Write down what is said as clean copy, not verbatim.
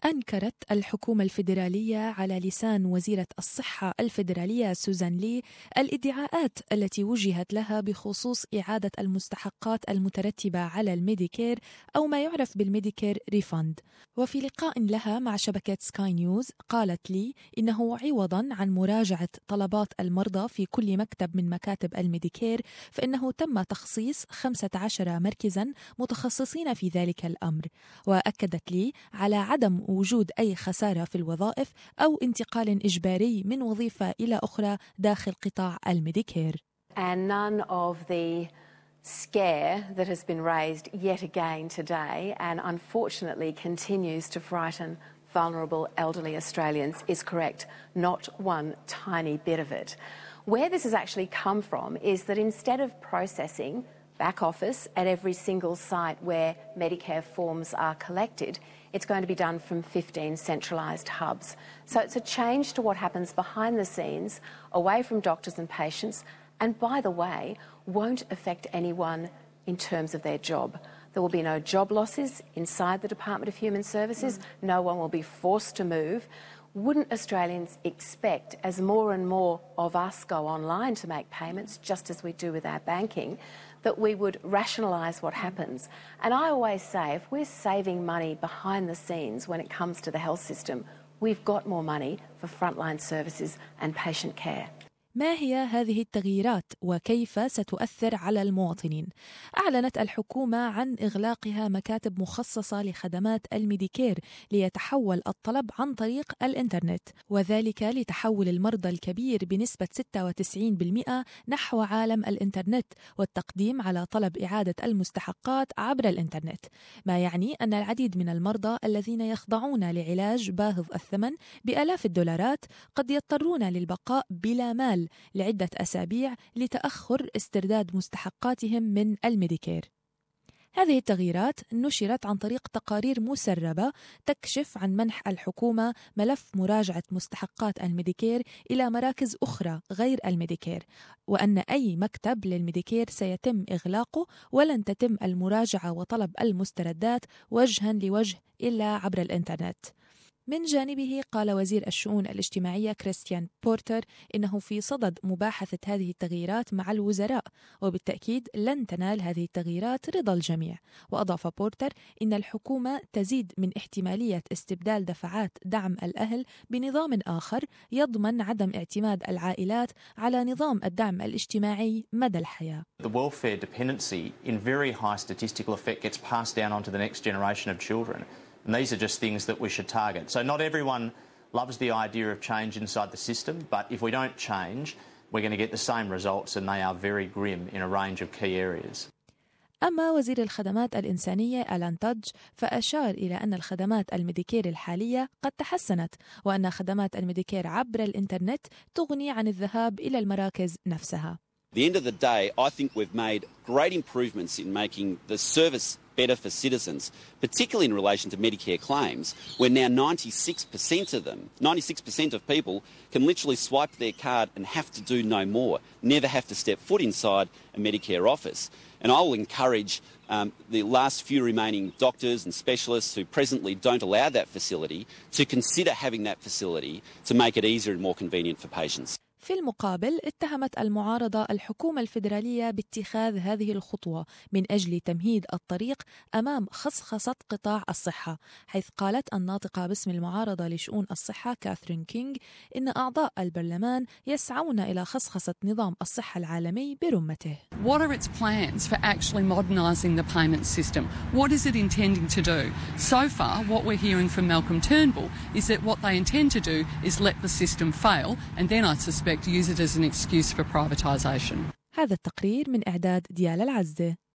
أنكرت الحكومة الفيدرالية على لسان وزيرة الصحة الفيدرالية سوزان لي الادعاءات التي وجهت لها بخصوص إعادة المستحقات المترتبة على الميديكير أو ما يعرف بالميديكير ريفاند. وفي لقاء لها مع شبكة سكاي نيوز قالت لي إنه عوضاً عن مراجعة طلبات المرضى في كل مكتب من مكاتب الميديكير فإنه تم تخصيص 15 مركزاً متخصصين في ذلك الأمر. وأكدت لي على عدم وجود أي خسارة في الوظائف أو انتقال إجباري من وظيفة إلى أخرى داخل قطاع الميديكير. And none of the scare that has been raised yet again today and unfortunately continues to frighten vulnerable elderly Australians is correct. Not one tiny bit of it. Where this has actually come from is that instead of processing back office at every single site where Medicare forms are collected, it's going to be done from 15 centralised hubs. So it's a change to what happens behind the scenes, away from doctors and patients, and by the way, won't affect anyone in terms of their job. There will be no job losses inside the Department of Human Services. No one will be forced to move. Wouldn't Australians expect, as more and more of us go online to make payments, just as we do with our banking, that we would rationalise what happens? And I always say, if we're saving money behind the scenes when it comes to the health system, we've got more money for frontline services and patient care. ما هي هذه التغييرات وكيف ستؤثر على المواطنين؟ أعلنت الحكومة عن إغلاقها مكاتب مخصصة لخدمات الميديكير ليتحول الطلب عن طريق الإنترنت، وذلك لتحول المرضى الكبير بنسبة 96% نحو عالم الإنترنت والتقديم على طلب إعادة المستحقات عبر الإنترنت، ما يعني أن العديد من المرضى الذين يخضعون لعلاج باهظ الثمن بآلاف الدولارات قد يضطرون للبقاء بلا مال لعدة أسابيع لتأخر استرداد مستحقاتهم من الميديكير. هذه التغييرات نشرت عن طريق تقارير مسربة تكشف عن منح الحكومة ملف مراجعة مستحقات الميديكير إلى مراكز أخرى غير الميديكير، وأن أي مكتب للميديكير سيتم إغلاقه ولن تتم المراجعة وطلب المستردات وجها لوجه إلا عبر الإنترنت. من جانبه قال وزير الشؤون الاجتماعية كريستيان بورتر إنه في صدد مباحثة هذه التغييرات مع الوزراء، وبالتأكيد لن تنال هذه التغييرات رضا الجميع. وأضاف بورتر إن الحكومة تزيد من احتمالية استبدال دفعات دعم الأهل بنظام آخر يضمن عدم اعتماد العائلات على نظام الدعم الاجتماعي مدى الحياة. The welfare dependency in very high statistical effect gets passed down onto the next generation of children. And these are just things that we should target. So not everyone loves the idea of change inside the system, but if we don't change, we're going to get the same results, and they are very grim in a range of key areas. أما وزير الخدمات الإنسانية ألان تادج فأشار إلى أن الخدمات الميديكير الحالية قد تحسنت، وأن خدمات الميديكير عبر الإنترنت تغني عن الذهاب إلى المراكز نفسها. At the end of the day, I think we've made great improvements in making the service better for citizens, particularly in relation to Medicare claims, where now 96% of people can literally swipe their card and have to do no more, never have to step foot inside a Medicare office. And I will encourage the last few remaining doctors and specialists who presently don't allow that facility to consider having that facility to make it easier and more convenient for patients. في المقابل اتهمت المعارضة الحكومة الفيدرالية باتخاذ هذه الخطوة من أجل تمهيد الطريق أمام خصخصة قطاع الصحة، حيث قالت الناطقة باسم المعارضة لشؤون الصحة كاثرين كينغ إن أعضاء البرلمان يسعون إلى خصخصة نظام الصحة العالمي برمته. What are its plans for actually modernising the payment system? What is it intending to do? So far, what we're hearing from Malcolm Turnbull is that what they intend to do is let the system fail, and then I suspect use it as an excuse for privatisation. هذا التقرير من إعداد ديال العزة.